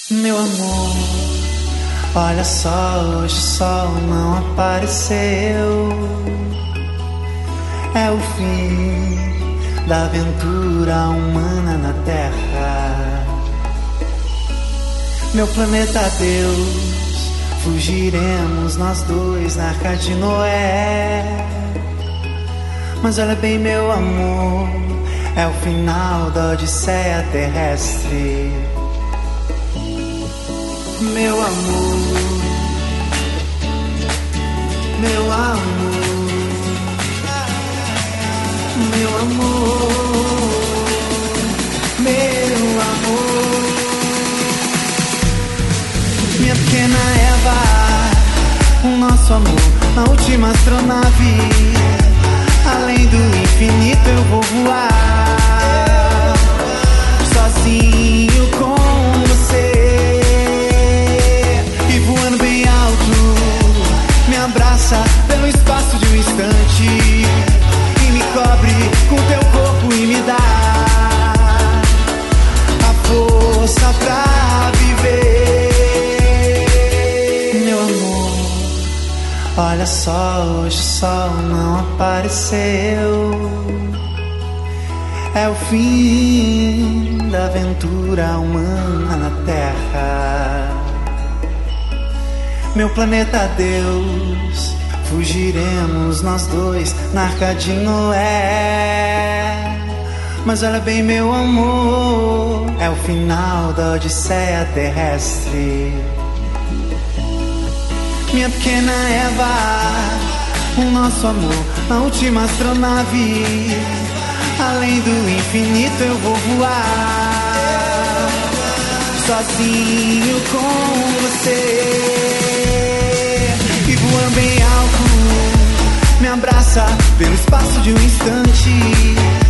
Meu amor, olha só, hoje o sol não apareceu. É o fim da aventura humana na Terra. Meu planeta Deus, fugiremos nós dois na Arca de Noé. Mas olha bem, meu amor, é o final da Odisseia terrestre. Meu amor, meu amor, meu amor, meu amor. Minha pequena Eva, o nosso amor na última astronave. Além do infinito eu vou voar, sozinho com você. E voando bem alto, me abraça pelo espaço de um instante. E me cobre com teu corpo e me dá a força pra viver. Meu amor, olha só, hoje o sol não apareceu. É o fim da aventura humana na Terra. Meu planeta Deus, fugiremos nós dois na Arca de Noé. Mas olha bem, meu amor, é o final da Odisseia terrestre. Minha pequena Eva, o nosso amor na última astronave. Além do infinito eu vou voar, sozinho com você. E voando bem alto, me abraça pelo espaço de um instante.